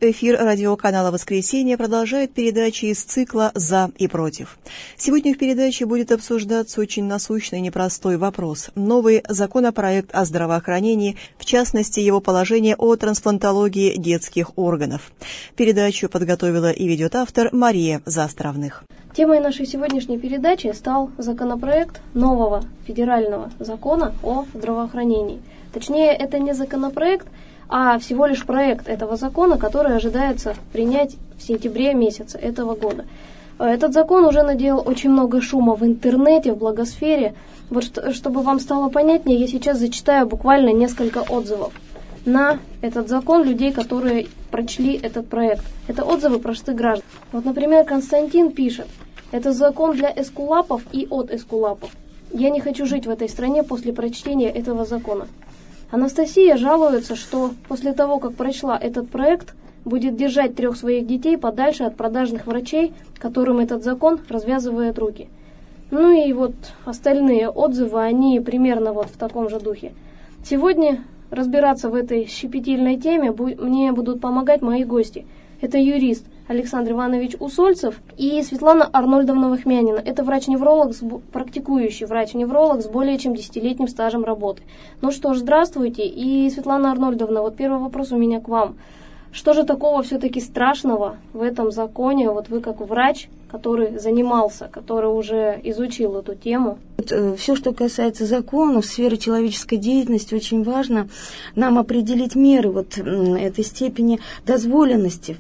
Эфир радиоканала «Воскресенье» продолжает передачи из цикла «За и против». Сегодня в передаче будет обсуждаться очень насущный и непростой вопрос. Новый законопроект о здравоохранении, в частности, его положение о трансплантологии детских органов. Передачу подготовила и ведет автор Мария Заостровных. Темой нашей сегодняшней передачи стал законопроект нового федерального закона о здравоохранении. Точнее, это не законопроект, а всего лишь проект этого закона, который ожидается принять в сентябре месяце этого года. Этот закон уже наделал очень много шума в интернете, в блогосфере. Вот чтобы вам стало понятнее, я сейчас зачитаю буквально несколько отзывов на этот закон людей, которые прочли этот проект. Это отзывы простых граждан. Вот, например, Константин пишет: «Это закон для эскулапов и от эскулапов. Я не хочу жить в этой стране после прочтения этого закона». Анастасия жалуется, что после того, как прочла этот проект, будет держать 3 своих детей подальше от продажных врачей, которым этот закон развязывает руки. Ну и вот остальные отзывы, они примерно вот в таком же духе. Сегодня разбираться в этой щепетильной теме мне будут помогать мои гости. Это юрист Александр Иванович Усольцев и Светлана Арнольдовна Вахмянина. Это врач-невролог, практикующий врач-невролог с более чем 10-летним стажем работы. Ну что ж, здравствуйте. И, Светлана Арнольдовна, вот первый вопрос у меня к вам. Что же такого все-таки страшного в этом законе? Вот вы как врач, который занимался, который уже изучил эту тему. Все, что касается законов, сферы человеческой деятельности, очень важно нам определить меры вот этой степени дозволенности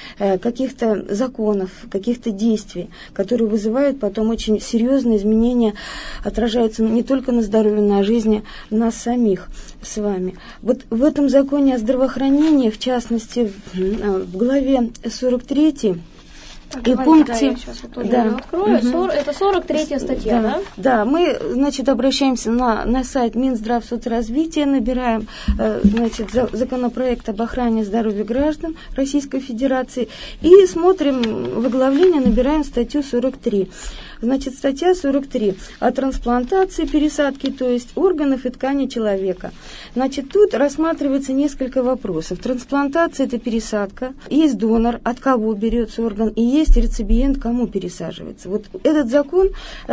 каких-то законов, каких-то действий, которые вызывают потом очень серьезные изменения, отражаются не только на здоровье, но и на жизни нас самих с вами. Вот в этом законе о здравоохранении, в частности, в главе 43 и пункте, я сейчас вот тоже открою. Это 43-я статья, да? Да, мы, значит, обращаемся на сайт Минздравсоцразвития, набираем, значит, законопроект об охране здоровья граждан Российской Федерации и смотрим в оглавление, набираем статью 43. Значит, статья 43 о трансплантации, пересадке, то есть органов и тканей человека. Значит, тут рассматривается несколько вопросов. Трансплантация – это пересадка, есть донор, от кого берется орган, и есть реципиент, кому пересаживается. Вот этот закон,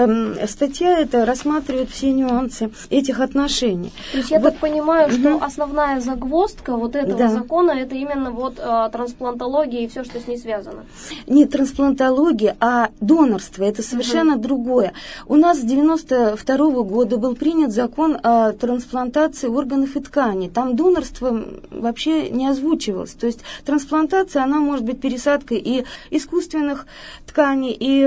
статья эта рассматривает все нюансы этих отношений. То есть я так понимаю, что основная загвоздка вот этого закона – это именно вот трансплантология и все, что с ней связано. Не трансплантология, а донорство – это совершенно другое. У нас с 1992 года был принят закон о трансплантации органов и тканей. Там донорство вообще не озвучивалось. То есть трансплантация, она может быть пересадкой и искусственных тканей, и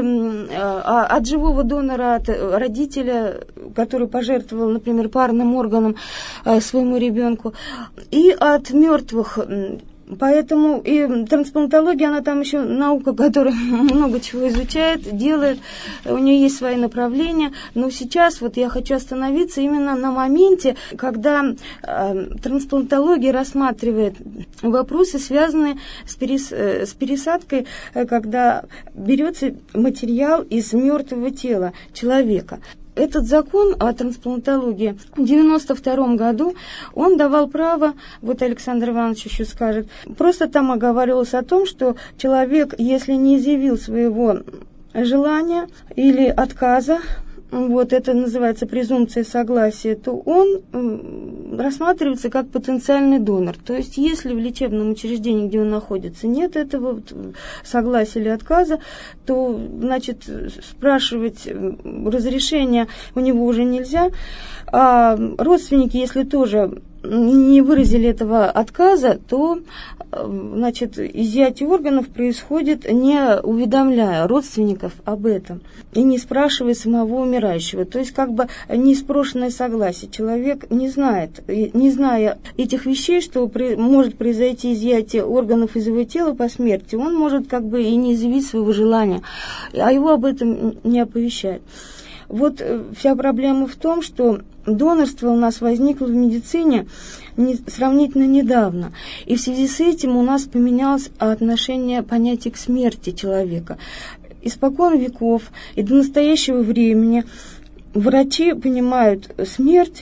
от живого донора, от родителя, который пожертвовал, например, парным органом своему ребенку, и от мертвых. Поэтому и трансплантология, она там еще наука, которая много чего изучает, делает, у нее есть свои направления, но сейчас вот я хочу остановиться именно на моменте, когда трансплантология рассматривает вопросы, связанные с пересадкой, когда берется материал из мертвого тела человека. Этот закон о трансплантологии в 1992 году, он давал право, вот Александр Иванович еще скажет, просто там оговаривалось о том, что человек, если не изъявил своего желания или отказа, вот это называется презумпция согласия, то он рассматривается как потенциальный донор. То есть, если в лечебном учреждении, где он находится, нет этого вот согласия или отказа, то, значит, спрашивать разрешения у него уже нельзя. А родственники, если тоже не выразили этого отказа, то, значит, изъятие органов происходит, не уведомляя родственников об этом и не спрашивая самого умирающего. То есть, как бы неспрошенное согласие. Человек не знает, не зная этих вещей, что может произойти изъятие органов из его тела по смерти, он может как бы и не изъявить своего желания, а его об этом не оповещают. Вот вся проблема в том, что донорство у нас возникло в медицине сравнительно недавно. И в связи с этим у нас поменялось отношение понятия к смерти человека. Испокон веков и до настоящего времени врачи понимают смерть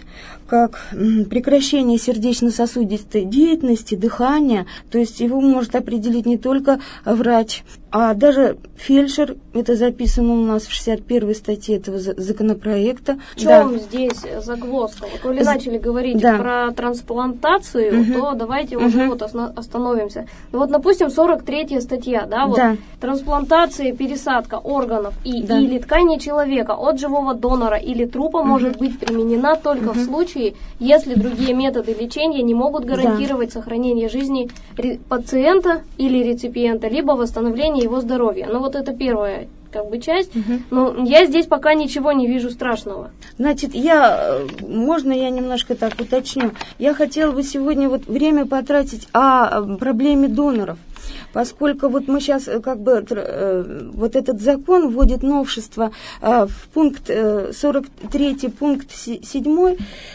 как прекращение сердечно-сосудистой деятельности, дыхания, то есть его может определить не только врач, а даже фельдшер. Это записано у нас в 61-й статье этого законопроекта. В чем здесь загвоздка? Вот вы начали говорить про трансплантацию, то давайте уже вот остановимся. Ну вот, допустим, 43-я статья, трансплантация, пересадка органов или тканей человека от живого донора или трупа может быть применена только в случае, если другие методы лечения не могут гарантировать сохранение жизни пациента или реципиента, либо восстановление его здоровья. Ну вот это первая часть. Но я здесь пока ничего не вижу страшного. Значит, можно я немножко так уточню? Я хотела бы сегодня время потратить о проблеме доноров. Поскольку вот мы сейчас вот этот закон вводит новшество в пункт 43, пункт 7,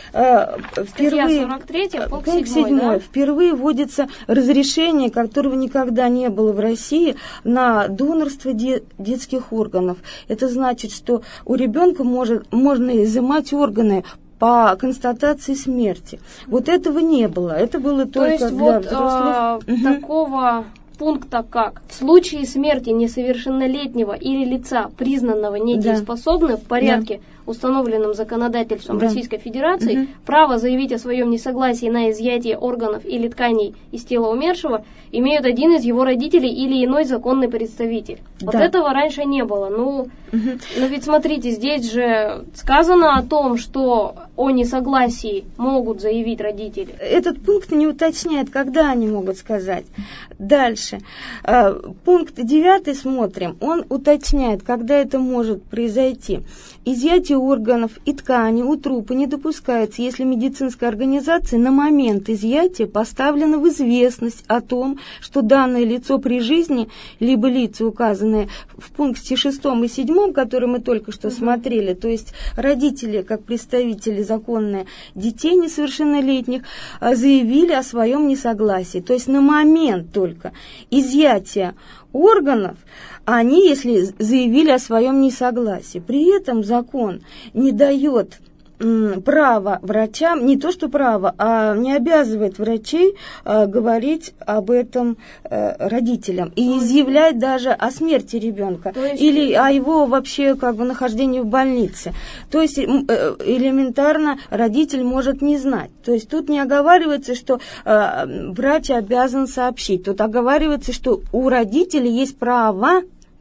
впервые, 43, пункт 7, впервые вводится разрешение, которого никогда не было в России, на донорство детских органов. Это значит, что у ребенка можно изымать органы по констатации смерти. Вот этого не было. Это было только для взрослых. Такого пункта как: в случае смерти несовершеннолетнего или лица, признанного недееспособным в порядке, установленным законодательством Российской Федерации, право заявить о своем несогласии на изъятие органов или тканей из тела умершего имеют один из его родителей или иной законный представитель. Вот этого раньше не было. Но ведь смотрите, здесь же сказано о том, что о несогласии могут заявить родители. Этот пункт не уточняет, когда они могут сказать. Дальше. Пункт 9 смотрим. Он уточняет, когда это может произойти. Изъятие органов и тканей у трупа не допускается, если медицинская организация на момент изъятия поставлена в известность о том, что данное лицо при жизни, либо лица, указанные в пункте 6 и 7, которые мы только что смотрели, то есть родители, как представители законные детей несовершеннолетних, заявили о своем несогласии. То есть на момент только изъятия органов они, если заявили о своем несогласии. При этом закон не дает право врачам, не то что право, а не обязывает врачей говорить об этом родителям и изъявлять даже о смерти ребенка или о его вообще нахождении в больнице. То есть элементарно родитель может не знать. То есть тут не оговаривается, что врач обязан сообщить. Тут оговаривается, что у родителей есть право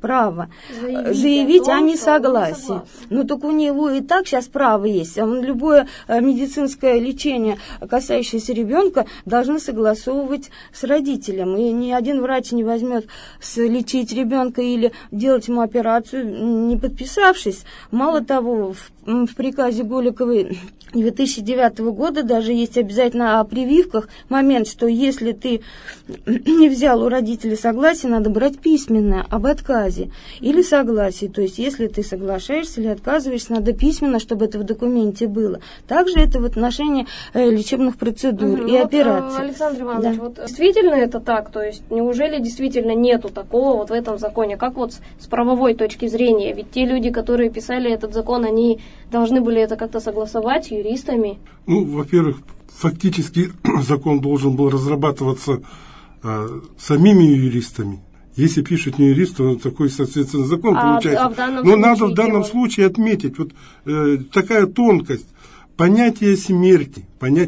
заявить о несогласии. Но только у него и так сейчас право есть. Любое медицинское лечение, касающееся ребенка, должны согласовывать с родителем. И ни один врач не возьмет лечить ребенка или делать ему операцию, не подписавшись. Мало того, в приказе Голиковой 2009 года даже есть обязательно о прививках момент, что если ты не взял у родителей согласие, надо брать письменное об отказе или согласии. То есть если ты соглашаешься или отказываешься, надо письменно, чтобы это в документе было. Также это в отношении лечебных процедур и операций. Александр Иванович, вот действительно это так? То есть неужели действительно нету такого вот в этом законе? Как вот с правовой точки зрения? Ведь те люди, которые писали этот закон, они должны были это как-то согласовать с юристами. Во-первых, фактически закон должен был разрабатываться самими юристами. Если пишет не юрист, то такой, соответственно, закон получается. Но надо в данном случае отметить вот такая тонкость. Понятие смерти,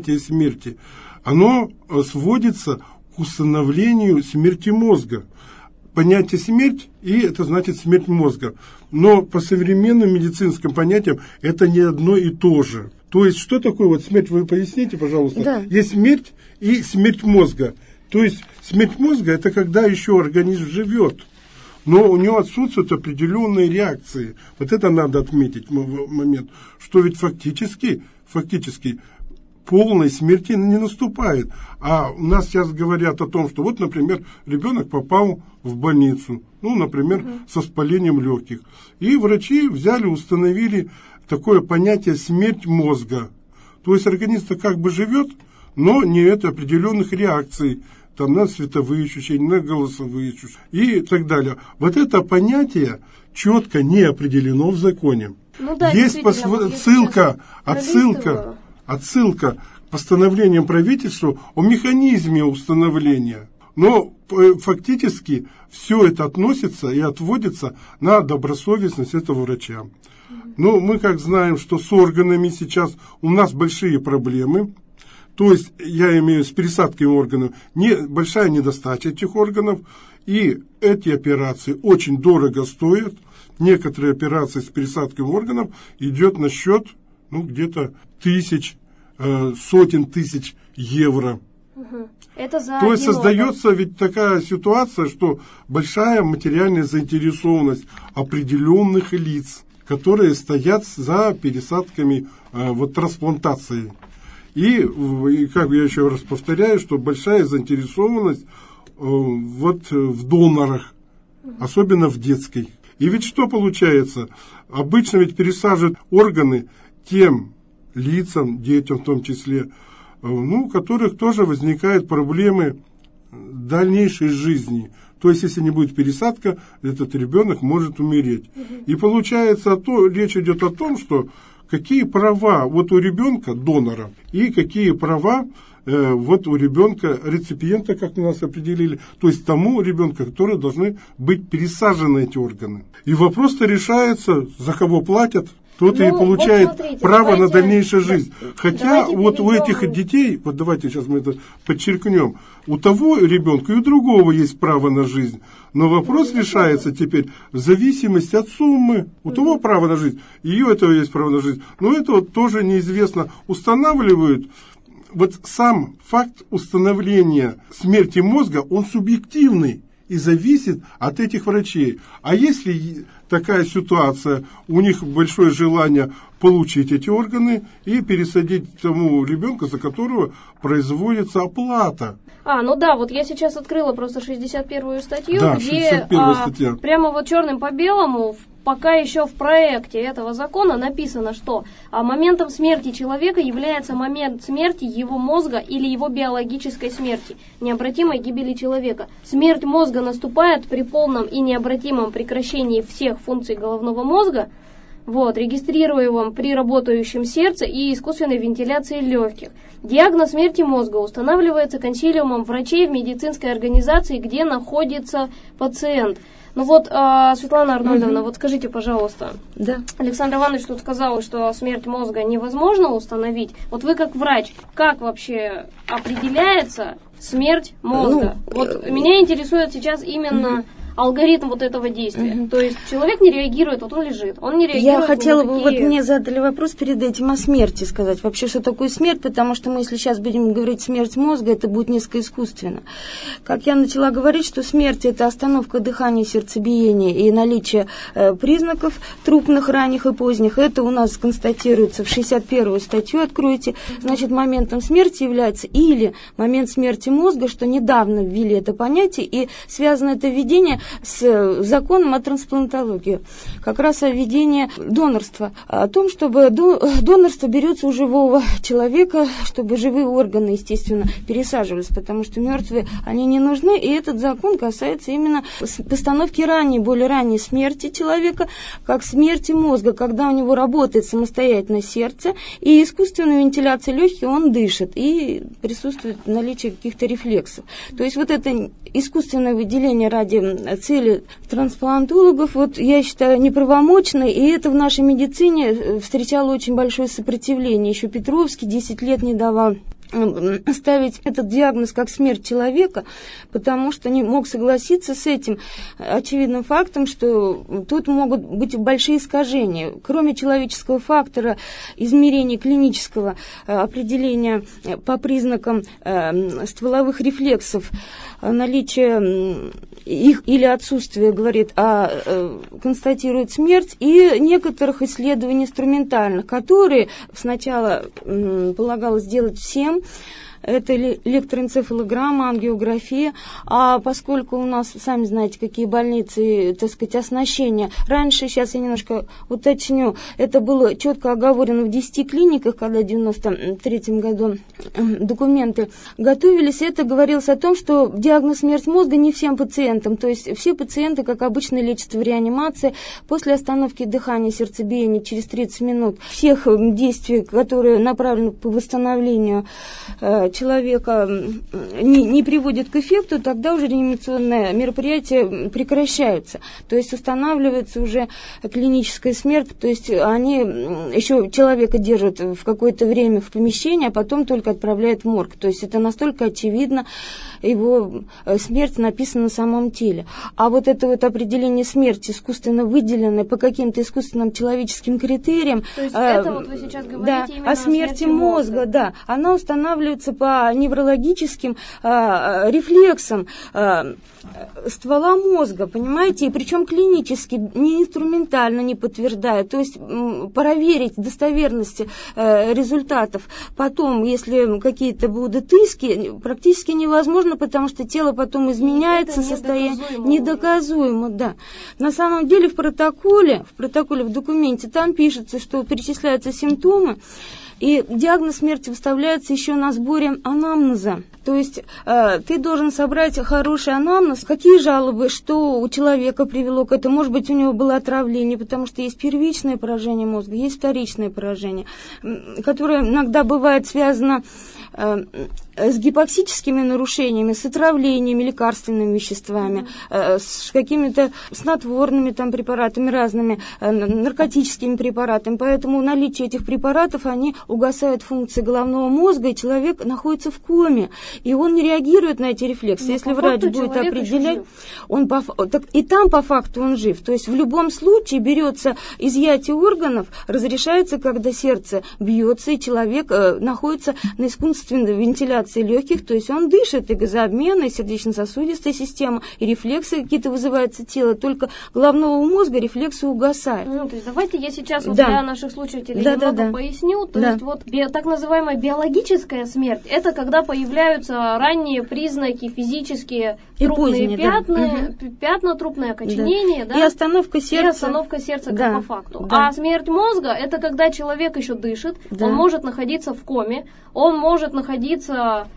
оно сводится к установлению смерти мозга. Понятие смерть, и это значит смерть мозга. Но по современным медицинским понятиям это не одно и то же. То есть, что такое вот смерть, вы поясните, пожалуйста. Да. Есть смерть и смерть мозга. То есть, смерть мозга – это когда еще организм живет, но у него отсутствуют определенные реакции. Вот это надо отметить в момент, что ведь фактически полной смерти не наступает. А у нас сейчас говорят о том, что вот, например, ребенок попал в больницу, например, со воспалением легких. И врачи установили такое понятие смерть мозга. То есть организм-то как бы живет, но не это определенных реакций, там на световые ощущения, на голосовые ощущения и так далее. Вот это понятие четко не определено в законе. Есть отсылка отсылка к постановлениям правительства о механизме установления. Но фактически все это относится и отводится на добросовестность этого врача. Но мы как знаем, что с органами сейчас у нас большие проблемы. То есть, я имею с пересадкой органов, большая недостача этих органов, и эти операции очень дорого стоят. Некоторые операции с пересадкой органов идет на счет, где-то сотен тысяч евро. Это за То есть создается ведь такая ситуация, что большая материальная заинтересованность определенных лиц, которые стоят за пересадками, трансплантацией. И как я еще раз повторяю, что большая заинтересованность в донорах, особенно в детской. И ведь что получается? Обычно ведь пересаживают органы тем лицам, детям в том числе, у которых тоже возникают проблемы дальнейшей жизни. То есть, если не будет пересадка, этот ребенок может умереть. И получается, речь идет о том, что какие права у ребенка, донора, и какие права у ребенка, реципиента, как у нас определили, то есть тому ребенку, который должны быть пересажены эти органы. И вопрос-то решается, за кого платят, тот и получает право на дальнейшую жизнь. Хотя у этих детей, давайте сейчас мы это подчеркнем, у того ребенка и у другого есть право на жизнь. Но вопрос решается теперь в зависимости от суммы. У того право на жизнь, и у этого есть право на жизнь. Но это тоже неизвестно. Устанавливают. Сам факт установления смерти мозга, он субъективный и зависит от этих врачей. А если такая ситуация, у них большое желание получить эти органы и пересадить тому ребенку, за которого производится оплата. Я сейчас открыла просто 61-ю статью, где прямо черным по белому, пока еще в проекте этого закона написано, что моментом смерти человека является момент смерти его мозга или его биологической смерти, необратимой гибели человека. Смерть мозга наступает при полном и необратимом прекращении всех функций головного мозга, регистрируемом при работающем сердце и искусственной вентиляции легких. Диагноз смерти мозга устанавливается консилиумом врачей в медицинской организации, где находится пациент. Светлана Арнольдовна, скажите, пожалуйста. Да. Александр Иванович тут сказал, что смерть мозга невозможно установить. Вы как врач, как вообще определяется смерть мозга? Меня интересует сейчас именно алгоритм этого действия. То есть человек не реагирует, он лежит, он не реагирует. Я хотела бы, мне задали вопрос перед этим о смерти сказать. Вообще, что такое смерть, потому что мы, если сейчас будем говорить смерть мозга, это будет несколько искусственно. Как я начала говорить, что смерть – это остановка дыхания, сердцебиения и наличие признаков трупных, ранних и поздних. Это у нас констатируется в 61-ю статью, откройте. Значит, моментом смерти является или момент смерти мозга, что недавно ввели это понятие, и связано это введение с законом о трансплантологии, как раз о введении донорства, о том, чтобы донорство берется у живого человека, чтобы живые органы, естественно, пересаживались, потому что мертвые, они не нужны, и этот закон касается именно постановки более ранней смерти человека, как смерти мозга, когда у него работает самостоятельно сердце, и искусственной вентиляцией легких он дышит, и присутствует наличие каких-то рефлексов. То есть это искусственное выделение ради цели трансплантологов, я считаю, неправомочно, и это в нашей медицине встречало очень большое сопротивление. Еще Петровский 10 лет не давал ставить этот диагноз как смерть человека, потому что не мог согласиться с этим очевидным фактом, что тут могут быть большие искажения. Кроме человеческого фактора, измерения клинического, определения по признакам стволовых рефлексов, наличие их или отсутствие, констатирует смерть, и некоторых исследований инструментальных, которые сначала полагалось делать всем, это электроэнцефалограмма, ангиография. А поскольку у нас, сами знаете, какие больницы, так сказать, оснащение. Раньше, сейчас я немножко уточню, это было четко оговорено в 10 клиниках, когда в 1993 году документы готовились. Это говорилось о том, что диагноз смерть мозга не всем пациентам. То есть все пациенты, как обычно, лечатся в реанимации. После остановки дыхания, сердцебиения через 30 минут всех действий, которые направлены по восстановлению человека, не приводят к эффекту, тогда уже реанимационное мероприятие прекращается. То есть устанавливается уже клиническая смерть, то есть они еще человека держат в какое-то время в помещении, а потом только отправляют в морг. То есть это настолько очевидно, его смерть написана на самом теле. А вот это вот определение смерти, искусственно выделенное по каким-то искусственным человеческим критериям, то есть это вот вы сейчас говорите, да, именно о смерти мозга, да, она устанавливается по неврологическим рефлексам ствола мозга, понимаете, и причем клинически, не инструментально не подтверждая, то есть проверить достоверность результатов потом, если какие-то будут иски, практически невозможно, потому что тело потом изменяется, состояние недоказуемо, да. На самом деле в протоколе, в документе, там пишется, что перечисляются симптомы, и диагноз смерти выставляется еще на сборе анамнеза. То есть ты должен собрать хороший анамнез, какие жалобы, что у человека привело к этому. Может быть, у него было отравление, потому что есть первичное поражение мозга, есть вторичное поражение, которое иногда бывает связано с гипоксическими нарушениями, с отравлениями лекарственными веществами, с какими-то снотворными там препаратами разными, наркотическими препаратами. Поэтому наличие этих препаратов, они угасают функции головного мозга, и человек находится в коме, и он не реагирует на эти рефлексы. Если врач будет определять, и там по факту он жив. То есть в любом случае берется изъятие органов, разрешается, когда сердце бьется, и человек находится на искусственной вентиляции легких, то есть он дышит, и газообмен, и сердечно-сосудистая система, и рефлексы какие-то вызываются тело, только головного мозга рефлексы угасают. То есть давайте я сейчас вот для наших слушателей немного поясню. То есть вот так называемая биологическая смерть, это когда появляются ранние признаки физические, трупные пятна, трупное окоченение, и остановка сердца. Как по факту. А смерть мозга, это когда человек еще дышит, он может находиться в коме, он может находиться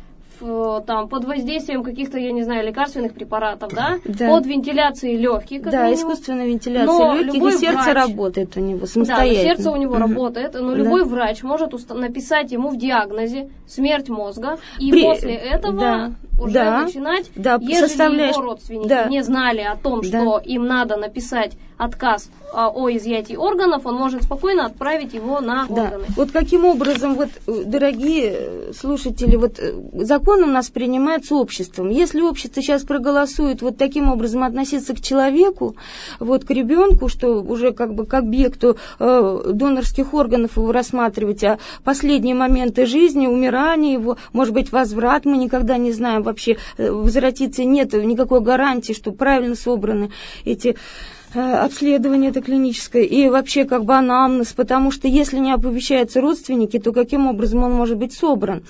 под воздействием каких-то, я не знаю, лекарственных препаратов, под вентиляцией легких. Искусственная вентиляция легких, и сердце работает у него самостоятельно. Да, сердце у него работает, но любой врач может написать ему в диагнозе смерть мозга, и после этого уже начинать, если его родственники не знали о том, что им надо написать отказ о изъятии органов, он может спокойно отправить его на органы. Вот каким образом, дорогие слушатели, закон у нас принимается обществом. Если общество сейчас проголосует таким образом относиться к человеку, к ребенку, что уже как объекту донорских органов его рассматривать, а последние моменты жизни, умирание его, может быть, возврат, мы никогда не знаем вообще, возвратиться нет никакой гарантии, что правильно собраны эти обследование это клиническое и вообще анамнез, потому что если не оповещаются родственники, то каким образом он может быть собран?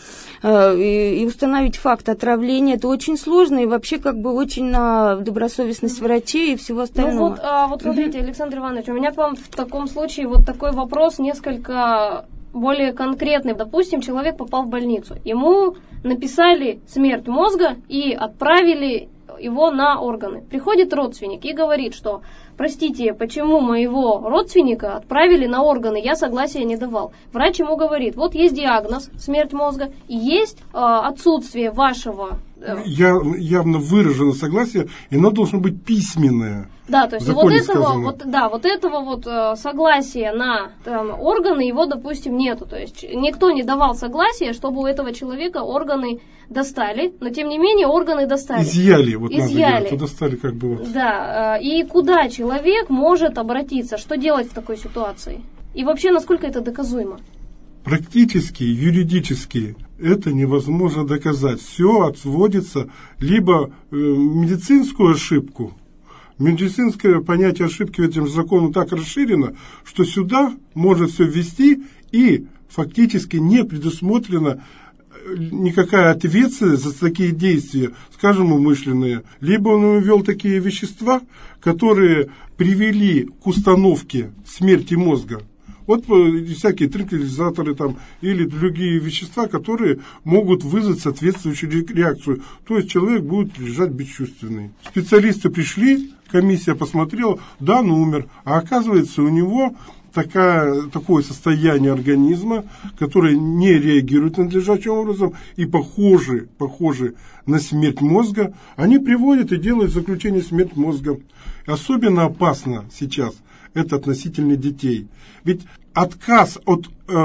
И установить факт отравления, это очень сложно и вообще очень на добросовестность врачей и всего остального. Смотрите, Александр Иванович, у меня к вам в таком случае такой вопрос несколько более конкретный. Допустим, человек попал в больницу, ему написали смерть мозга и отправили его на органы. Приходит родственник и говорит, что простите, почему моего родственника отправили на органы, я согласия не давал. Врач ему говорит, есть диагноз смерть мозга, и есть отсутствие вашего... Явно выражено согласие, и оно должно быть письменное. Да, то есть этого согласия на органы его, допустим, нету. То есть никто не давал согласия, чтобы у этого человека органы достали, но тем не менее органы достали. Изъяли. Достали Да, и куда человек может обратиться? Что делать в такой ситуации? И вообще, насколько это доказуемо? Практически, юридически это невозможно доказать. Все отводится либо медицинскую ошибку. Медицинское понятие ошибки в этом законе так расширено, что сюда можно все ввести, и фактически не предусмотрено никакая ответственность за такие действия, скажем, умышленные. Либо он ввел такие вещества, которые привели к установке смерти мозга. Вот всякие транквилизаторы там, или другие вещества, которые могут вызвать соответствующую реакцию. То есть человек будет лежать бесчувственный. Специалисты пришли, комиссия посмотрела, да, он умер. А оказывается, у него такое состояние организма, которое не реагирует надлежащим образом и похоже на смерть мозга, они приводят и делают заключение смерть мозга. Особенно опасно сейчас это относительно детей. Ведь отказ от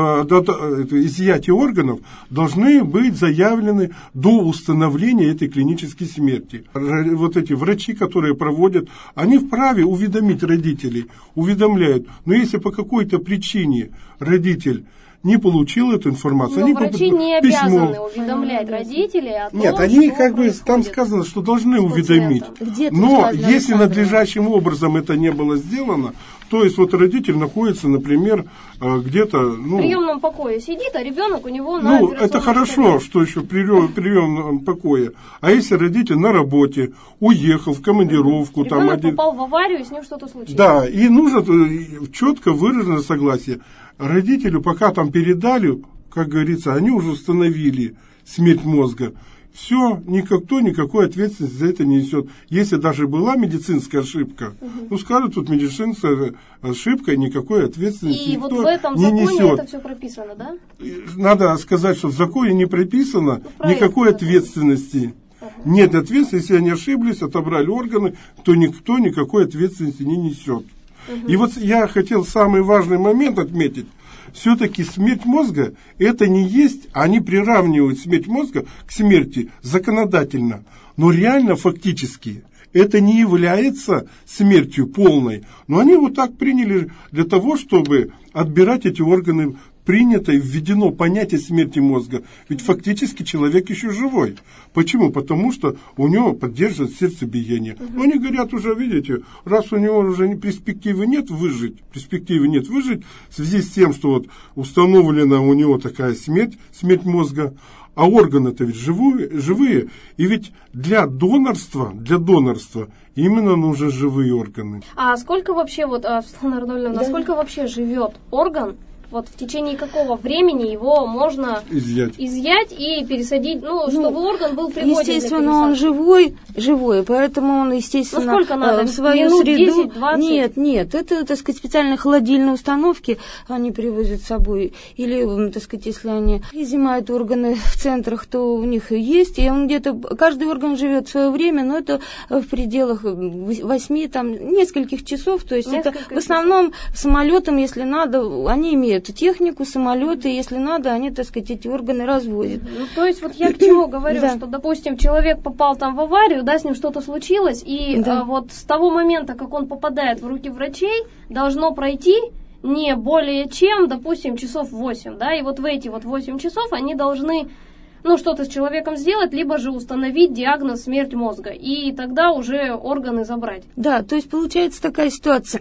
изъятия органов должны быть заявлены до установления этой клинической смерти. Вот эти врачи, которые проводят, они вправе уведомить родителей, уведомляют. Но если по какой-то причине родитель не получил эту информацию, но они врачи не обязаны уведомлять родителей о том, нет, они что как бы происходит. там сказано, что должны уведомить. Где-то Но сказано, если Александра. надлежащим образом это не было сделано, то есть вот родитель находится, например, где-то... В приемном покое сидит, а ребенок у него на операционном это хорошо, что еще в приемном покое. А если родитель на работе, уехал в командировку... Ребенок попал в аварию, и с ним что-то случилось. Да, и нужно четко выраженное согласие. Родителю пока там передали, как говорится, они уже установили смерть мозга. Все, никто никакой ответственности за это не несет. Если даже была медицинская ошибка, скажут, тут медицинская ошибка, и никакой ответственности и никто вот в этом не законе несет. это все прописано, да? Надо сказать, что в законе не прописано проект никакой такой. ответственности. Нет ответственности, если они ошиблись, отобрали органы, то никто никакой ответственности не несет. И вот я хотел самый важный момент отметить. Все-таки смерть мозга это не есть, они приравнивают смерть мозга к смерти законодательно, но реально фактически это не является смертью полной. Но они вот так приняли для того, чтобы отбирать эти органы. Принято и введено понятие смерти мозга. Ведь фактически человек еще живой. Почему? Потому что у него поддерживает сердцебиение. Но они говорят уже, видите, раз у него уже перспективы нет выжить, в связи с тем, что вот установлена у него такая смерть мозга, а органы-то ведь живые. И ведь для донорства именно нужны живые органы. А сколько вообще, Светлана Арнольдовна, насколько вообще живет орган? Вот в течение какого времени его можно изъять и пересадить, чтобы орган был пригоден. Естественно, он живой, поэтому он, естественно, сколько надо? В свою Минут среду. 10-20? Нет, это, так сказать, специальные холодильные установки они привозят с собой. Или, так сказать, если они изымают органы в центрах, то у них есть. И он где-то, каждый орган живет в свое время, но это в пределах 8, нескольких часов. То есть это в основном самолетом, если надо, они имеют технику, самолеты, если надо, они, так сказать, эти органы развозят. То есть вот я к чему говорю, что, допустим, человек попал там в аварию, с ним что-то случилось, и вот с того момента, как он попадает в руки врачей, должно пройти не более чем, допустим, часов 8, и вот в эти 8 часов они должны что-то с человеком сделать, либо же установить диагноз смерть мозга, и тогда уже органы забрать. Да, то есть получается такая ситуация.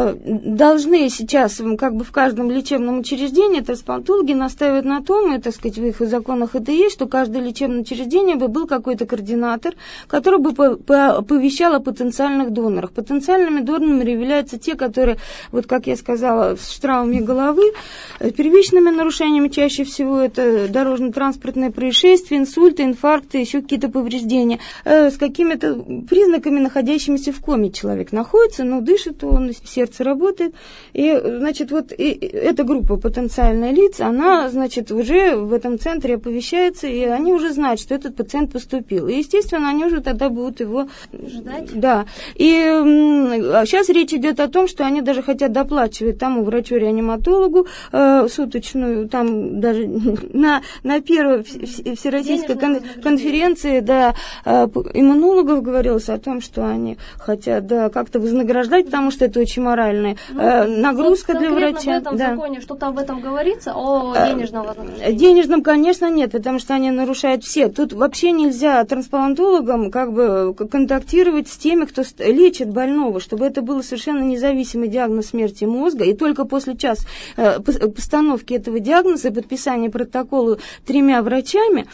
Должны сейчас, как бы в каждом лечебном учреждении, трансплантологи настаивают на том, и, так сказать, в их законах это есть, что каждое лечебное учреждение бы был какой-то координатор, который бы оповещал о потенциальных донорах. Потенциальными донорами являются те, которые, вот как я сказала, с травмами головы, первичными нарушениями, чаще всего это дорожно-транспортные происшествия, инсульты, инфаркты, еще какие-то повреждения, с какими-то признаками, находящимися в коме человек находится, но дышит он, сердце работает. И, значит, эта группа потенциальных лиц, она, значит, уже в этом центре оповещается, и они уже знают, что этот пациент поступил. И, естественно, они уже тогда будут его ждать. Да. И сейчас речь идет о том, что они даже хотят доплачивать тому врачу-реаниматологу суточную, там даже на первой всероссийской конференции, иммунологов говорилось о том, что они хотят как-то вознаграждать, потому что это очень моральная нагрузка для врача. В этом законе что-то об этом говорится, о денежном вознаграждении? Денежном, конечно, нет, потому что они нарушают все. Тут вообще нельзя трансплантологам контактировать с теми, кто лечит больного, чтобы это был совершенно независимый диагноз смерти мозга, и только после постановки этого диагноза и подписания протокола 3 врачами время,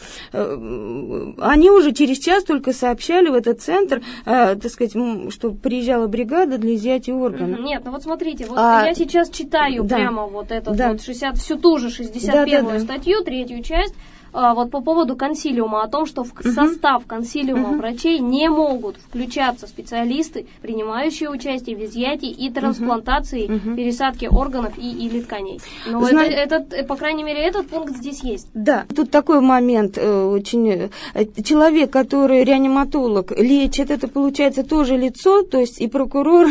они уже через час только сообщали в этот центр, так сказать, что приезжала бригада для изъятия органа. Нет, ну вот смотрите, вот я сейчас читаю прямо вот эту вот 60, всю ту же 61-ю статью, 3-ю часть, вот по поводу консилиума, о том, что в состав консилиума врачей не могут включаться специалисты, принимающие участие в изъятии и трансплантации, пересадке органов или тканей. Но по крайней мере, этот пункт здесь есть. Да, тут такой момент очень... Человек, который реаниматолог, лечит, это получается тоже лицо, то есть и прокурор...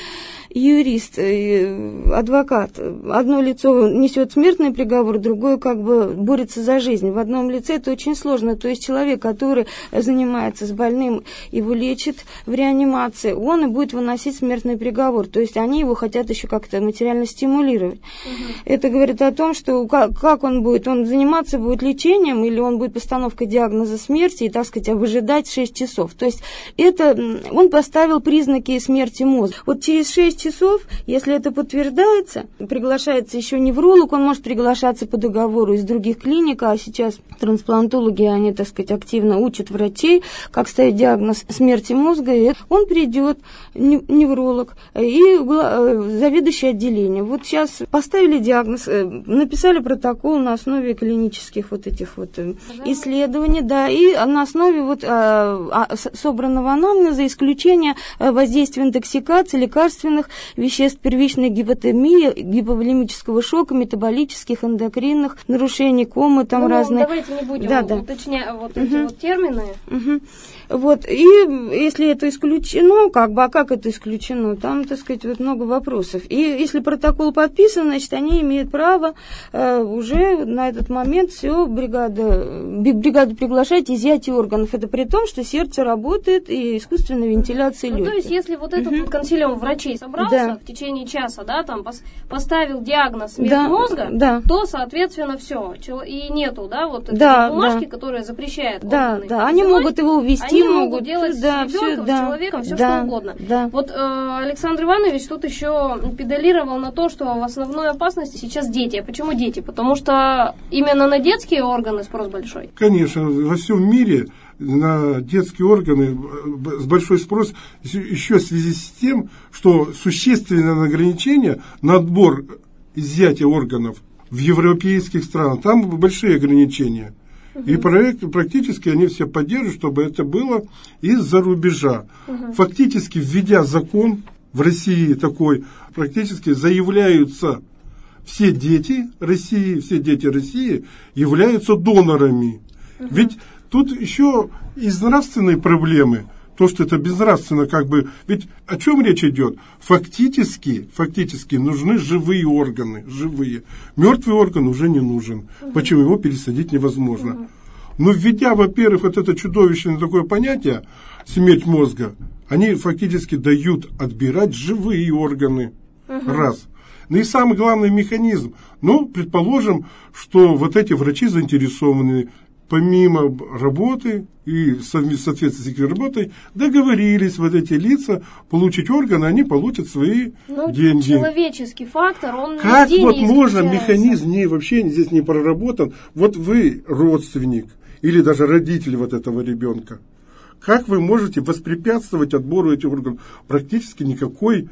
юрист, адвокат. Одно лицо несет смертный приговор, другое как бы борется за жизнь. В одном лице это очень сложно. То есть человек, который занимается с больным, его лечит в реанимации, он и будет выносить смертный приговор. То есть они его хотят еще как-то материально стимулировать. Это говорит о том, что как он будет заниматься будет лечением, или он будет постановкой диагноза смерти и, так сказать, выжидать 6 часов. То есть это он поставил признаки смерти мозга. Вот через 6 часов, если это подтверждается, приглашается еще невролог, он может приглашаться по договору из других клиник, а сейчас трансплантологи, они, так сказать, активно учат врачей, как ставить диагноз смерти мозга, и он придет, невролог, и заведующий отделением. Вот сейчас поставили диагноз, написали протокол на основе клинических вот этих вот исследований, да, и на основе вот собранного анамнеза исключения воздействия интоксикации, лекарственных веществ, первичной гипотемии, гиповолемического шока, метаболических, эндокринных нарушений, комы там разные. Давайте не будем уточнять вот эти вот термины. Вот, и если это исключено, как это исключено, там, так сказать, вот много вопросов. И если протокол подписан, значит, они имеют право уже на этот момент все, бригаду приглашать, изъятие органов. Это при том, что сердце работает и искусственная вентиляция легких. То есть, если вот этот консилиум врачей собрался в течение часа, там поставил диагноз смерть мозга, то, соответственно, все. И нету, вот этой бумажки, которая запрещает органы. Они могут его увести. Они могут делать с ребенком, с человеком, все что угодно. Вот Александр Иванович тут еще педалировал на то, что в основной опасности сейчас дети. А почему дети? Потому что именно на детские органы спрос большой. Конечно, во всем мире на детские органы большой спрос еще в связи с тем, что существенное ограничение на отбор изъятия органов в европейских странах. Там большие ограничения. И практически они все поддерживают, чтобы это было из-за рубежа. Фактически, введя закон в России такой, практически заявляются все дети России являются донорами. Ведь тут еще из нравственной проблемы, то, что это безнравственно, ведь о чем речь идет? Фактически нужны живые органы, живые. Мертвый орган уже не нужен. Почему? Его пересадить невозможно. Но введя, во-первых, вот это чудовищное такое понятие, смерть мозга, они фактически дают отбирать живые органы. Раз. Ну и самый главный механизм. Предположим, что вот эти врачи заинтересованы, помимо работы и в соответствии с их работой, договорились вот эти лица получить органы, они получат свои деньги. Человеческий фактор, он как вот можно, механизм вообще здесь не проработан. Вот вы родственник или даже родитель вот этого ребенка. Как вы можете воспрепятствовать отбору этих органов? Практически никакой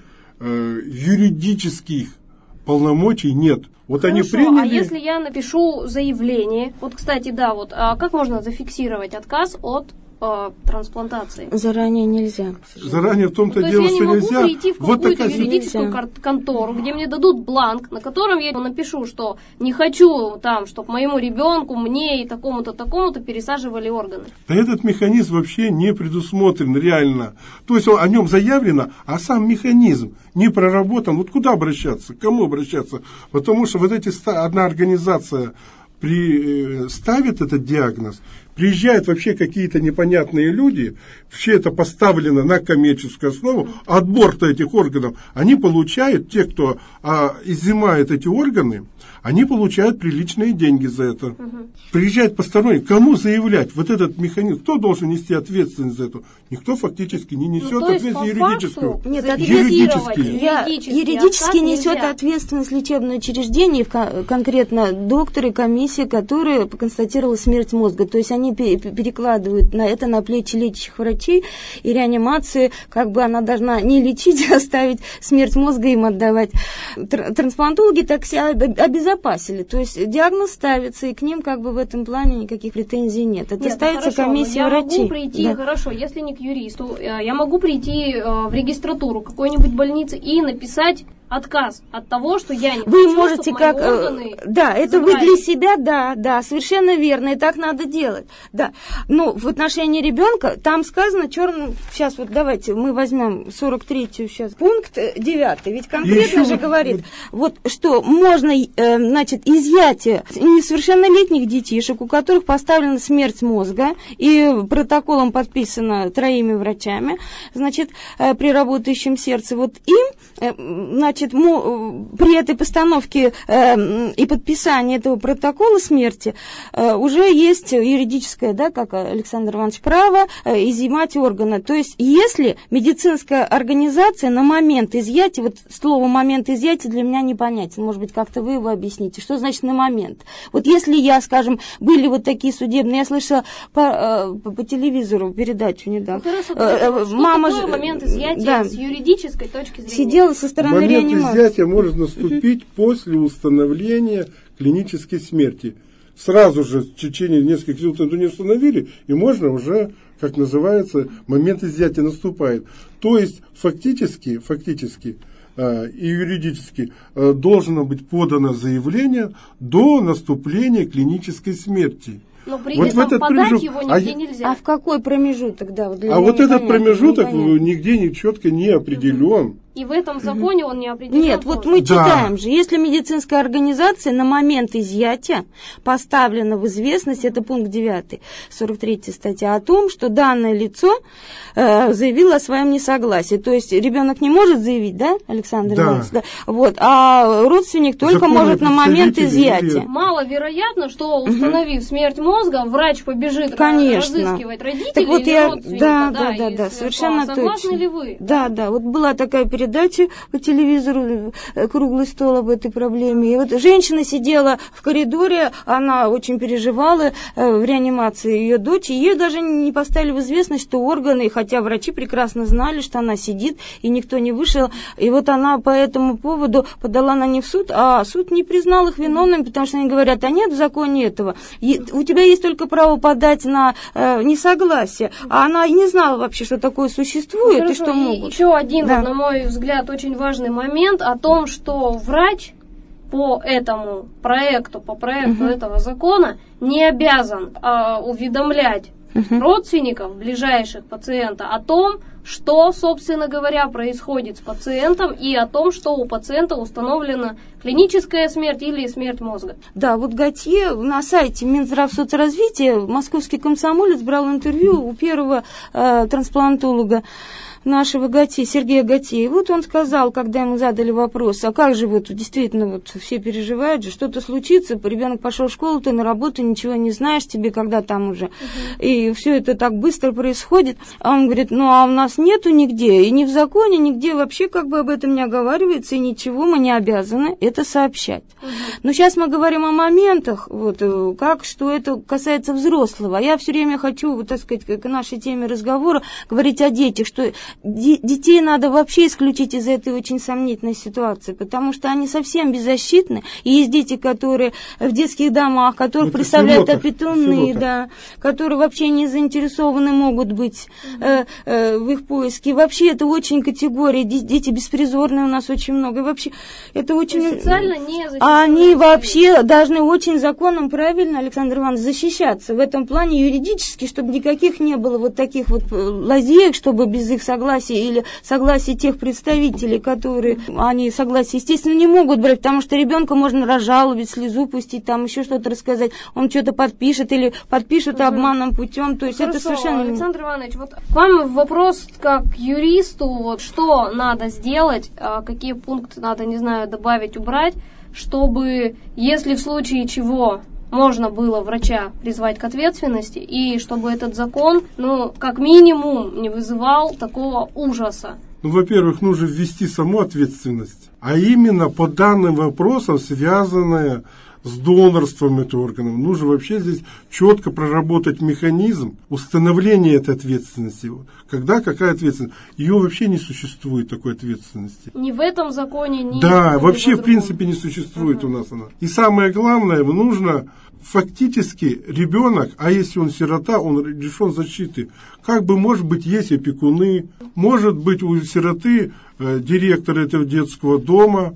юридических полномочий нет. Вот хорошо, они приняли... А если я напишу заявление, кстати, как можно зафиксировать отказ от трансплантации? Заранее нельзя. Заранее в том-то дело, что нельзя. Я не могу прийти в какую-то юридическую контору, где мне дадут бланк, на котором я напишу, что не хочу чтобы моему ребенку, мне и такому-то, такому-то пересаживали органы. Да этот механизм вообще не предусмотрен реально. То есть о нем заявлено, а сам механизм не проработан. Вот куда обращаться, к кому обращаться? Потому что одна организация ставит этот диагноз, приезжают вообще какие-то непонятные люди, все это поставлено на коммерческую основу, отбор-то этих органов, они получают, те, кто изымает эти органы, они получают приличные деньги за это. Приезжает посторонний, кому заявлять? Вот этот механизм, кто должен нести ответственность за это? Никто фактически не несет ответственность юридическую. Нет, юридически несет ответственность лечебное учреждение, конкретно доктор и комиссия, которая констатировала смерть мозга. То есть они перекладывают на плечи лечащих врачей, и реанимацию, как бы она должна не лечить, а оставить смерть мозга им отдавать. Трансплантологи так себя обезопасили. То есть диагноз ставится, и к ним как бы в этом плане никаких претензий нет. Это ставится комиссия врачей. Я могу прийти, хорошо, если не к юристу, я могу прийти в регистратуру какой-нибудь больницы и написать отказ от того, что я не хочу, вы можете как да, это забрали. Вы для себя, да, совершенно верно, и так надо делать, да. Но в отношении ребенка там сказано черным. Сейчас вот давайте мы возьмем 43-ю сейчас пункт 9, ведь конкретно же говорит, вот что можно, значит, изъятие несовершеннолетних детишек, у которых поставлена смерть мозга и протоколом подписано 3 врачами, значит, при работающем сердце, вот им, значит, при этой постановке и подписании этого протокола смерти уже есть юридическое, да, как Александр Иванович, право изъимать органы. То есть, если медицинская организация на момент изъятия, вот слово «момент изъятия» для меня непонятен, может быть, как-то вы его объясните, что значит «на момент». Вот если я, скажем, были вот такие судебные, я слышала по телевизору передачу недавно. Хорошо, мама что такое момент изъятия с юридической точки зрения? Сидела со стороны реанимации. Момент изъятия может наступить после установления клинической смерти. Сразу же в течение нескольких минут это не установили, и можно уже, как называется, момент изъятия наступает. То есть фактически и юридически должно быть подано заявление до наступления клинической смерти. Но при этом подать его нигде нельзя. А в какой промежуток, да? Вот вот этот промежуток нигде четко не определен. И в этом законе он не определен. Нет, вот мы читаем же, если медицинская организация на момент изъятия поставлена в известность, это пункт 9, 43 статья, о том, что данное лицо заявило о своем несогласии. То есть ребенок не может заявить, да, Александр Иванович? Да. Вот, а родственник только может на момент изъятия. Маловероятно, что, установив смерть мозга, врач побежит разыскивать родителей так вот или родственника. Да, совершенно точно. Согласны ли вы? Да, вот была такая передача по телевизору, круглый стол об этой проблеме. И вот женщина сидела в коридоре, она очень переживала в реанимации ее дочь, и ей даже не поставили в известность, что органы, хотя врачи прекрасно знали, что она сидит, и никто не вышел. И вот она по этому поводу подала на них в суд, а суд не признал их виновными, потому что они говорят, а нет в законе этого. У тебя есть только право подать на несогласие. А она и не знала вообще, что такое существует, хорошо, и что могут. Еще один, на мой взгляд, очень важный момент о том, что врач по этому проекту, этого закона не обязан уведомлять родственников ближайших пациента о том, что, собственно говоря, происходит с пациентом, и о том, что у пациента установлена клиническая смерть или смерть мозга. Да, вот Готье на сайте Минздравсоцразвития, московский комсомолец, брал интервью у первого трансплантолога нашего Готье, Сергея Готье. И вот он сказал, когда ему задали вопрос, а как же вот действительно вот все переживают же, что-то случится, ребенок пошел в школу, ты на работу, ничего не знаешь, тебе когда там уже, и все это так быстро происходит. А он говорит, а у нас нету нигде, и ни в законе, нигде вообще как бы об этом не оговаривается, и ничего, мы не обязаны это сообщать. Но сейчас мы говорим о моментах, вот, что это касается взрослого. Я все время хочу, вот, так сказать, к нашей теме разговора говорить о детях, что детей надо вообще исключить из этой очень сомнительной ситуации, потому что они совсем беззащитны. И есть дети, которые в детских домах, которых представляют опекуны, да, которые вообще не заинтересованы могут быть в их поиске. Вообще это очень категория. Дети беспризорные у нас очень много. И вообще это очень... Социально не защищены. Они вообще должны очень законом, правильно, Александр Иванович, защищаться в этом плане юридически, чтобы никаких не было вот таких вот лазеек, чтобы без их согласия согласие или согласие тех представителей, которые они согласие, естественно, не могут брать, потому что ребенка можно разжаловать, слезу пустить, там еще что-то рассказать, он что-то подпишет или подпишет обманным путем, то есть это совершенно... Александр Иванович, вот к вам вопрос как юристу, вот что надо сделать, какие пункты надо, не знаю, добавить, убрать, чтобы, если в случае чего можно было врача призвать к ответственности, и чтобы этот закон, как минимум, не вызывал такого ужаса. Во-первых, нужно ввести саму ответственность, а именно по данным вопросам, связанные с донорством этого органа. Нужно вообще здесь четко проработать механизм установления этой ответственности. Когда какая ответственность? Ее вообще не существует, такой ответственности. Ни в этом законе, ни Да, вообще в принципе не существует у нас она. И самое главное, нужно фактически ребенок, а если он сирота, он лишен защиты. Может быть, есть опекуны, может быть, у сироты директор этого детского дома,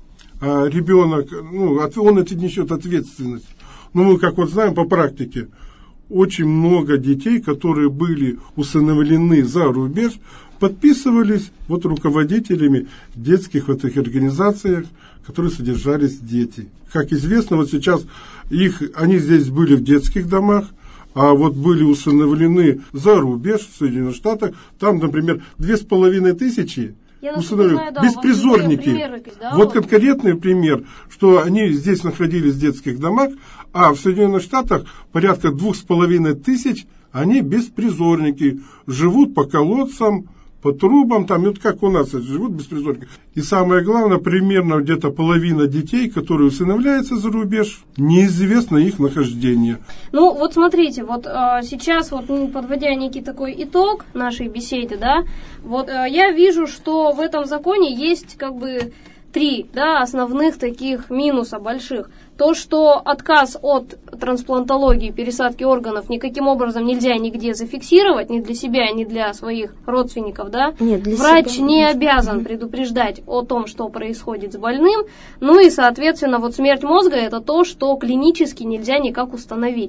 а ребенок, он это несет ответственность. Но мы, как знаем по практике, очень много детей, которые были усыновлены за рубеж, подписывались руководителями детских в этих организациях, в которых содержались дети. Как известно, сейчас они здесь были в детских домах, а были усыновлены за рубеж в Соединенных Штатах. Там, например, 2500 беспризорники. Конкретный пример, что они здесь находились в детских домах, а в Соединенных Штатах порядка 2500 они беспризорники, живут по колодцам, по трубам, как у нас живут беспризорники. И самое главное, примерно где-то половина детей, которые усыновляются за рубеж, неизвестно их нахождение. Смотрите, сейчас, подводя некий такой итог нашей беседы, я вижу, что в этом законе есть 3 основных таких минуса больших. То, что отказ от трансплантологии, пересадки органов никаким образом нельзя нигде зафиксировать, ни для себя, ни для своих родственников, Нет, для врач себя не обязан предупреждать о том, что происходит с больным, и, соответственно, смерть мозга – это то, что клинически нельзя никак установить.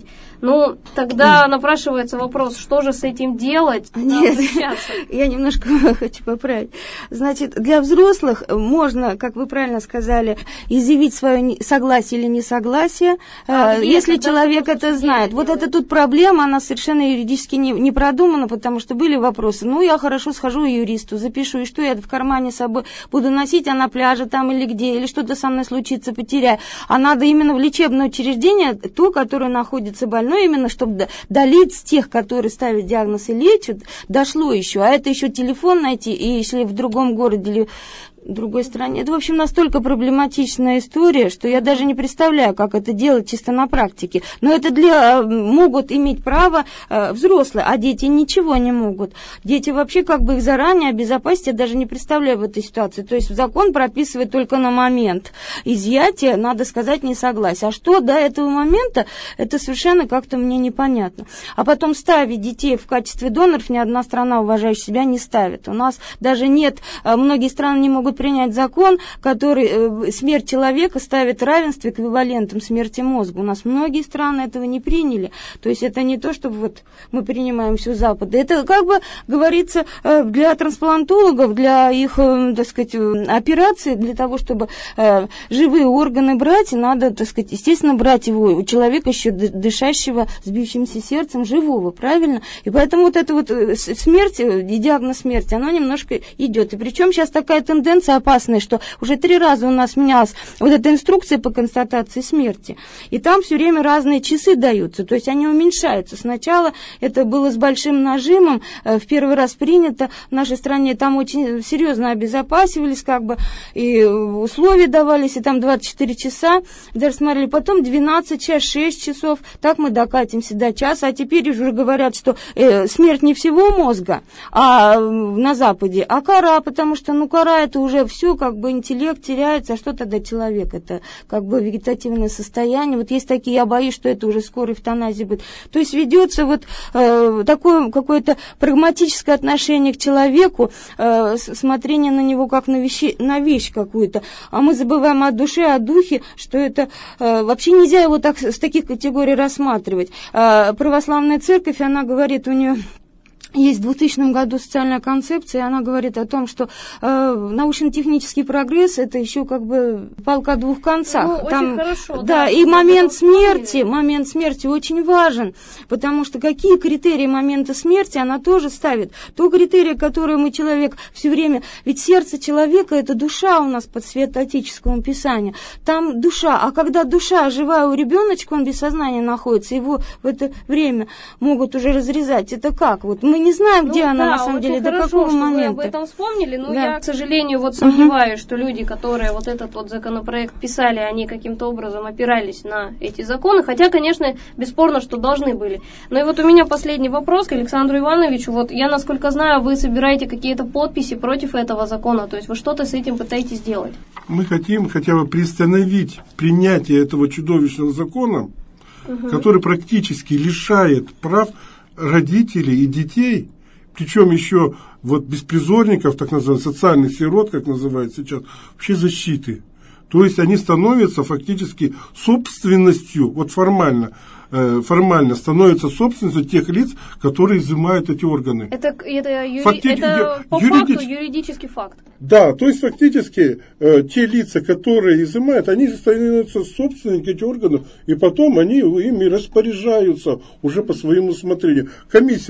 Тогда напрашивается вопрос, что же с этим делать? Нет, я немножко хочу поправить. Значит, для взрослых можно, как вы правильно сказали, изъявить свое согласие или несогласие, если человек это знает. Это тут проблема, она совершенно юридически не продумана, потому что были вопросы. Я хорошо схожу к юристу, запишу, и что я в кармане с собой буду носить, а на пляже там или где, или что-то со мной случится, потеряю. А надо именно в лечебное учреждение, то, которое находится больной, именно чтобы до лиц тех, которые ставят диагноз и лечат, дошло еще. А это еще телефон найти, и если в другом городе или в другой стране. Это, в общем, настолько проблематичная история, что я даже не представляю, как это делать чисто на практике. Но это могут иметь право взрослые, а дети ничего не могут. Дети вообще их заранее обезопасить, я даже не представляю в этой ситуации. То есть закон прописывает только на момент изъятия, надо сказать, несогласие. А что до этого момента, это совершенно как-то мне непонятно. А потом ставить детей в качестве доноров ни одна страна, уважающая себя, не ставит. У нас даже нет, многие страны не могут принять закон, который смерть человека ставит равенство эквивалентом смерти мозга. У нас многие страны этого не приняли. То есть это не то, что мы принимаем все Запада. Это, говорится, для трансплантологов, для их, операций, для того, чтобы живые органы брать, надо, естественно, брать его у человека еще дышащего, с бьющимся сердцем, живого, правильно? И поэтому эта смерть, и диагноз смерти, она немножко идет. И причем сейчас такая тенденция опасная, что уже 3 раза у нас менялась эта инструкция по констатации смерти. И там все время разные часы даются, то есть они уменьшаются. Сначала это было с большим нажимом, в первый раз принято в нашей стране, там очень серьезно обезопасивались, и условия давались, и там 24 часа, даже смотрели, потом 12 час, 6 часов, так мы докатимся до часа, а теперь уже говорят, что смерть не всего мозга, а на Западе, а кора, потому что, кора это уже все, интеллект теряется, а что тогда человек? Это вегетативное состояние. Есть такие, я боюсь, что это уже скоро эвтаназия будет. То есть ведется такое какое-то прагматическое отношение к человеку, смотрение на него как на вещь какую-то. А мы забываем о душе, о духе, что это вообще нельзя его с таких категорий рассматривать. Православная церковь, она говорит, у нее Есть в 2000 году социальная концепция, и она говорит о том, что научно-технический прогресс – это еще как бы палка о двух концах. Ну, там, очень хорошо. Да, и момент смерти очень важен, потому что какие критерии момента смерти она тоже ставит. То критерий, который мы человек все время… Ведь сердце человека – это душа у нас по святоотеческому писанию. Там душа, а когда душа живая у ребеночка, он без сознания находится, его в это время могут уже разрезать. Это как? Вот мы не знаем, где она на самом деле, до какого момента. Вы об этом вспомнили, но да. я, к сожалению, вот сомневаюсь, что люди, которые вот этот вот законопроект писали, они каким-то образом опирались на эти законы, хотя, конечно, бесспорно, что должны были. Но и вот у меня последний вопрос к Александру Ивановичу. Вот я, насколько знаю, вы собираете какие-то подписи против этого закона, то есть вы что-то с этим пытаетесь сделать? Мы хотим хотя бы приостановить принятие этого чудовищного закона, который практически лишает прав родителей и детей, причем еще вот беспризорников, так называемых, социальных сирот, как называют сейчас, вообще защиты. То есть они становятся фактически собственностью, вот формально становятся собственностью тех лиц, которые изымают эти органы. Это по факту юридический факт. Да, то есть фактически те лица, которые изымают, они становятся собственниками этих органов, и потом они ими распоряжаются уже по своему усмотрению. Комиссия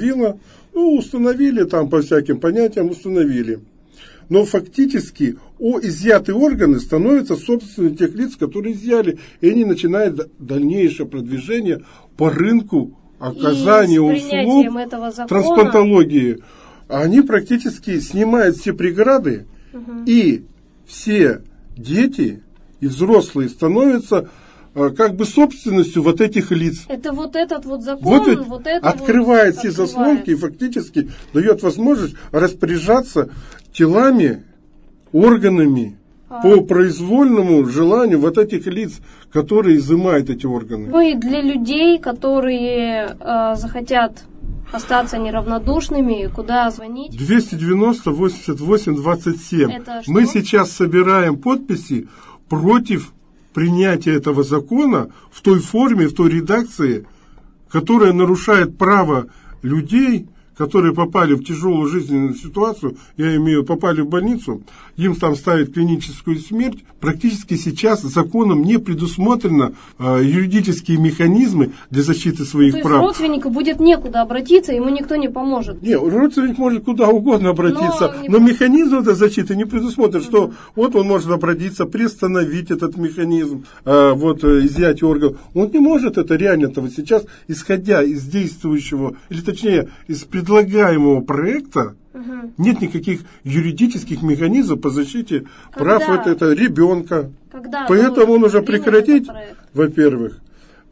установили там по всяким понятиям, установили. Но фактически изъятые органы становятся собственностью тех лиц, которые изъяли, и они начинают дальнейшее продвижение по рынку оказания услуг трансплантологии. Они практически снимают все преграды, и все дети и взрослые становятся как бы собственностью вот этих лиц. Это вот этот вот закон, открывает все заслонки и фактически дает возможность распоряжаться телами, органами по произвольному желанию вот этих лиц, которые изымают эти органы. Ну и для людей, которые захотят остаться неравнодушными, куда звонить? 290 88 27. Мы сейчас собираем подписи против принятия этого закона в той форме, в той редакции, которая нарушает право людей, которые попали в тяжелую жизненную ситуацию, попали в больницу, им там ставят клиническую смерть. Практически сейчас законом не предусмотрено юридические механизмы для защиты своих прав. То есть родственнику будет некуда обратиться, ему никто не поможет? Нет, родственник может куда угодно обратиться, но механизм этой защиты не предусмотрен, что вот он может обратиться, приостановить этот механизм, изъятие органов. Он не может это реально этого сейчас, исходя из действующего, или точнее, из предлагаемого проекта, нет никаких юридических механизмов по защите прав этого ребенка. Поэтому он уже прекратить, во-первых.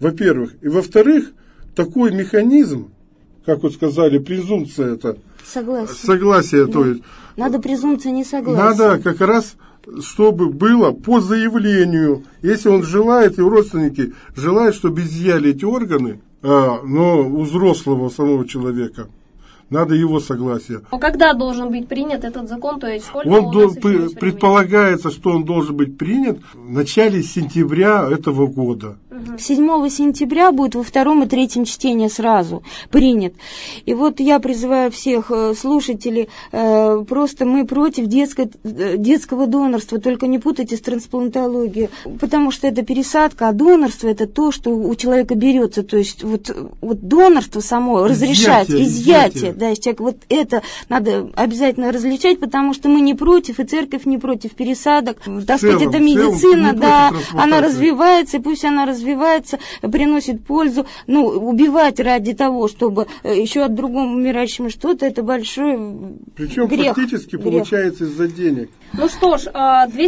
И во-вторых, такой механизм, как вот сказали, презумпция это. Согласие. Да. То есть, надо презумпция несогласия. Надо как раз, чтобы было по заявлению. Если он желает, и родственники желают, чтобы изъяли эти органы, но у взрослого самого человека, надо его согласие. Но когда должен быть принят этот закон, то есть сколько предполагается, что он должен быть принят в начале сентября этого года. 7 сентября будет во 2 и 3 чтении сразу принят. И вот я призываю всех слушателей, просто мы против детского донорства, только не путайте с трансплантологией, потому что это пересадка, а донорство это то, что у человека берется, то есть вот донорство само разрешать, изъятие. Да, человек, вот это надо обязательно различать, потому что мы не против, и церковь не против пересадок. Так сказать, это медицина, да, она развивается, и пусть она развивается, приносит пользу. Ну, убивать ради того, чтобы еще от другому умирающему что-то, это большой Причем грех. Фактически получается из-за денег. Ну что ж,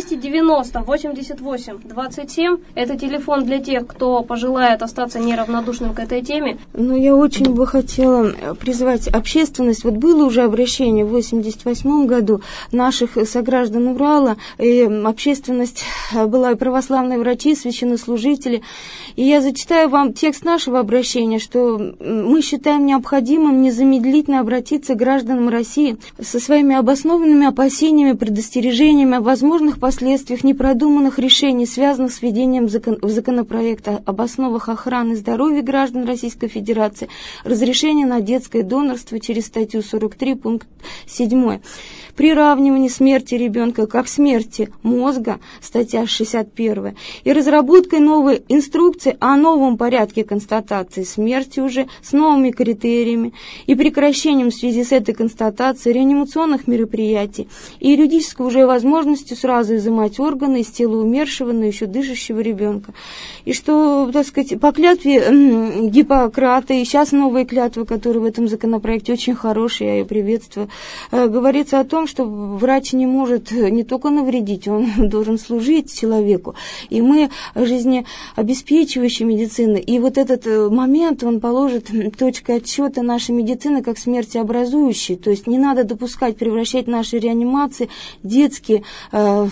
290 88 27 это телефон для тех, кто пожелает остаться неравнодушным к этой теме. Ну, я очень бы хотела призвать общественность. Вот было уже обращение в 1988 году наших сограждан Урала, и общественность была и православные врачи, священнослужители, И я зачитаю вам текст нашего обращения, что мы считаем необходимым незамедлительно обратиться к гражданам России со своими обоснованными опасениями, предостережениями о возможных последствиях непродуманных решений, связанных с введением законопроекта об основах охраны здоровья граждан Российской Федерации, разрешение на детское донорство через статью 43, пункт 7. Приравнивание смерти ребенка как смерти мозга, статья 61, и разработкой новой инструкции о новом порядке констатации смерти уже с новыми критериями и прекращением в связи с этой констатацией реанимационных мероприятий и юридической уже возможностью сразу изымать органы из тела умершего, но еще дышащего ребенка. И что, так сказать, по клятве Гиппократа, и сейчас новые клятвы, которые в этом законопроекте очень хорошие, я ее приветствую, говорится о том, что врач не может не только навредить, он должен служить человеку. И мы жизнеобеспечивающая медицина. И вот этот момент, он положит точкой отсчета нашей медицины как смертеобразующей. То есть не надо допускать, превращать наши реанимации детские в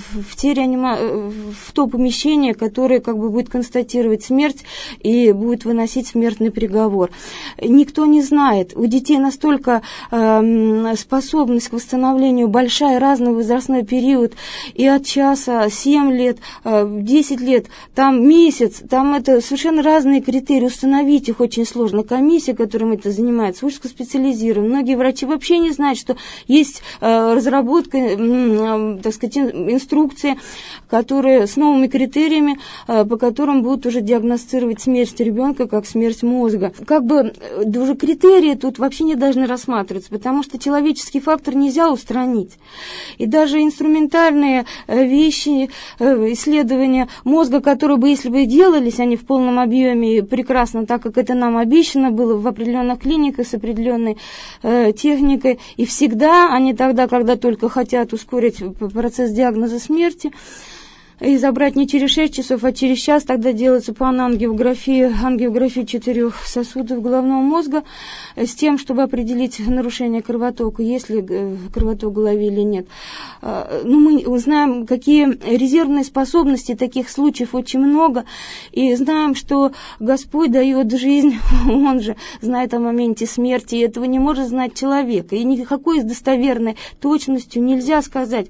то помещение, которое как бы будет констатировать смерть и будет выносить смертный приговор. Никто не знает. У детей настолько способность к восстановлению большая, разный возрастной период, и от часа 7 лет, 10 лет, там месяц, там это совершенно разные критерии, установить их очень сложно. Комиссия, которым это занимается, узкоспециализирована. Многие врачи вообще не знают, что есть разработка, так сказать, инструкции, которые с новыми критериями, по которым будут уже диагностировать смерть ребенка как смерть мозга. Как бы уже критерии тут вообще не должны рассматриваться, потому что человеческий фактор нельзя устранить. И даже инструментальные вещи, исследования мозга, которые бы, если бы делались они в полном объеме прекрасно, так как это нам обещано было в определенных клиниках с определенной техникой, и всегда они тогда, когда только хотят ускорить процесс диагноза смерти, и забрать не через 6 часов, а через час, тогда делается ангиография 4 сосудов головного мозга с тем, чтобы определить нарушение кровотока, есть ли кровоток в голове или нет. Ну, мы знаем, какие резервные способности, таких случаев очень много, и знаем, что Господь дает жизнь, Он же знает о моменте смерти, и этого не может знать человек. И никакой с достоверной точностью нельзя сказать,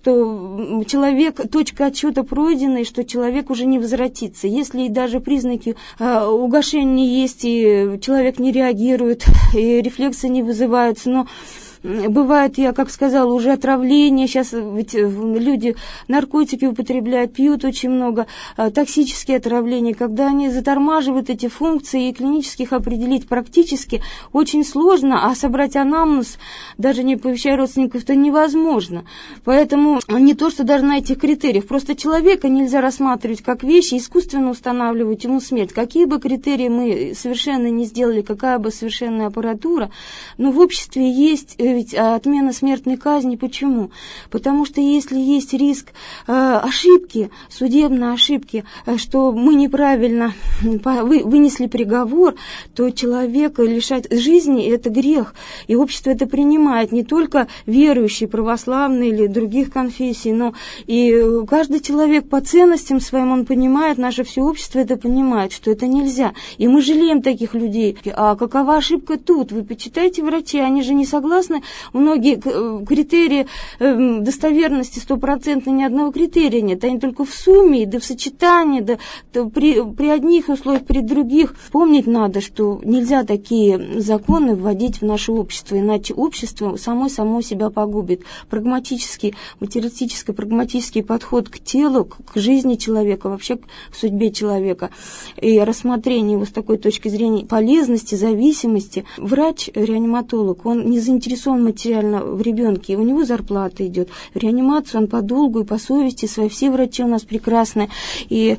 что человек, точка отсчета пройденной, что человек уже не возвратится. Если даже признаки угошения есть, и человек не реагирует, и рефлексы не вызываются, но бывает, я как сказала, уже отравление, сейчас ведь люди наркотики употребляют, пьют очень много, токсические отравления, когда они затормаживают эти функции, и клинически их определить практически очень сложно, а собрать анамнез, даже не оповещая родственников, это невозможно. Поэтому не то, что даже на этих критериях, просто человека нельзя рассматривать как вещи, искусственно устанавливать ему смерть. Какие бы критерии мы совершенно не сделали, какая бы совершенная аппаратура, но в обществе есть ведь отмена смертной казни. Почему? Потому что если есть риск ошибки, судебной ошибки, что мы неправильно вынесли приговор, то человека лишать жизни – это грех. И общество это принимает, не только верующие, православные или других конфессий, но и каждый человек по ценностям своим, он понимает, наше все общество это понимает, что это нельзя. И мы жалеем таких людей. А какова ошибка тут? Вы почитайте врачи, они же не согласны. Многие критерии достоверности стопроцентной ни одного критерия нет. Они только в сумме, да в сочетании, да при одних условиях, при других. Помнить надо, что нельзя такие законы вводить в наше общество, иначе общество само себя погубит. Прагматический, материалистическо-прагматический подход к телу, к жизни человека, вообще к судьбе человека и рассмотрение его с такой точки зрения полезности, зависимости. Врач-реаниматолог, он не заинтересован материально в ребенке, у него зарплата идет. В реанимацию он по долгу и по совести своей. Все врачи у нас прекрасные, и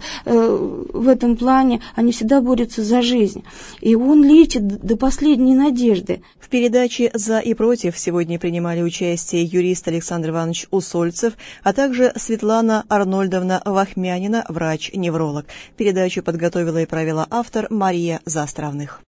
в этом плане они всегда борются за жизнь. И он лечит до последней надежды. В передаче «За и против» сегодня принимали участие юрист Александр Иванович Усольцев, а также Светлана Арнольдовна Вахмянина, врач-невролог. Передачу подготовила и провела автор Мария Заостровных.